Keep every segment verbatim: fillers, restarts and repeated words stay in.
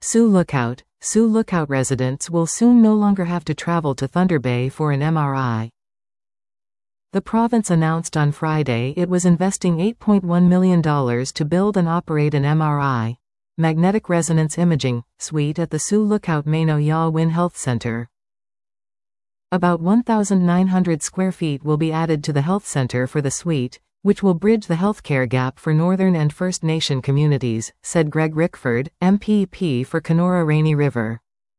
Sioux Lookout. Sioux Lookout residents will soon no longer have to travel to Thunder Bay for an M R I. The province announced on Friday it was investing eight point one million dollars to build and operate an M R I, magnetic resonance imaging, suite at the Sioux Lookout Mano Ya-Win Health Center. About one thousand nine hundred square feet will be added to the health center for the suite, which will bridge the healthcare gap for Northern and First Nation communities, said Greg Rickford, M P P for Kenora Rainy River.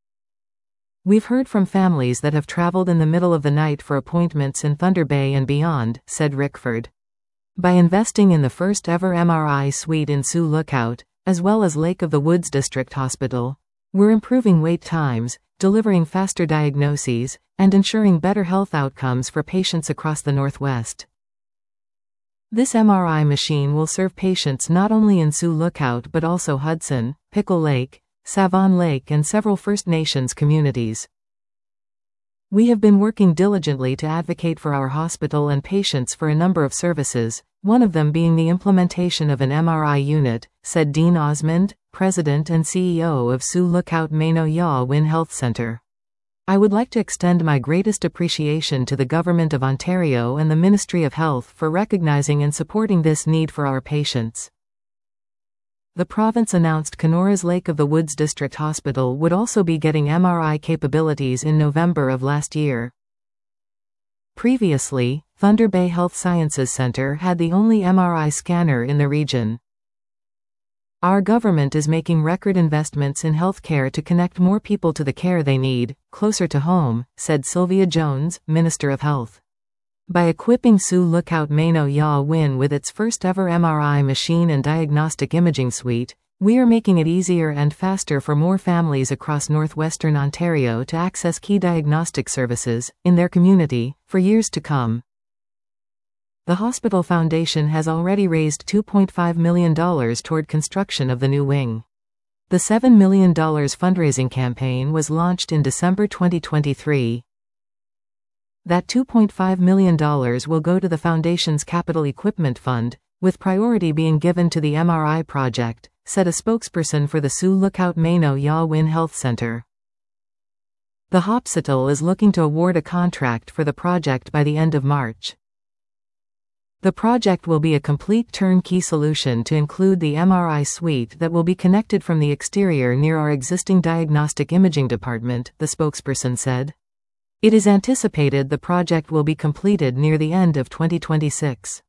We've heard from families that have traveled in the middle of the night for appointments in Thunder Bay and beyond, said Rickford. By investing in the first ever M R I suite in Sioux Lookout, as well as Lake of the Woods District Hospital, we're improving wait times, delivering faster diagnoses, and ensuring better health outcomes for patients across the Northwest. This M R I machine will serve patients not only in Sioux Lookout but also Hudson, Pickle Lake, Savon Lake and several First Nations communities. We have been working diligently to advocate for our hospital and patients for a number of services, one of them being the implementation of an M R I unit, said Dean Osmond, President and C E O of Sioux Lookout Mano Ya-Win Health Center. I would like to extend my greatest appreciation to the Government of Ontario and the Ministry of Health for recognizing and supporting this need for our patients. The province announced Kenora's Lake of the Woods District Hospital would also be getting M R I capabilities in November of last year. Previously, Thunder Bay Health Sciences Center had the only M R I scanner in the region. Our government is making record investments in healthcare to connect more people to the care they need, closer to home, said Sylvia Jones, Minister of Health. By equipping Sioux Lookout Mano Ya-Win with its first ever M R I machine and diagnostic imaging suite, we are making it easier and faster for more families across northwestern Ontario to access key diagnostic services, in their community, for years to come. The Hospital Foundation has already raised two point five million dollars toward construction of the new wing. The seven million dollars fundraising campaign was launched in December twenty twenty-three. That two point five million dollars will go to the Foundation's Capital Equipment Fund, with priority being given to the M R I project, said a spokesperson for the Sioux Lookout Mano Ya-Win Health Center. The hospital is looking to award a contract for the project by the end of March. The project will be a complete turnkey solution to include the M R I suite that will be connected from the exterior near our existing diagnostic imaging department, the spokesperson said. It is anticipated the project will be completed near the end of twenty twenty-six.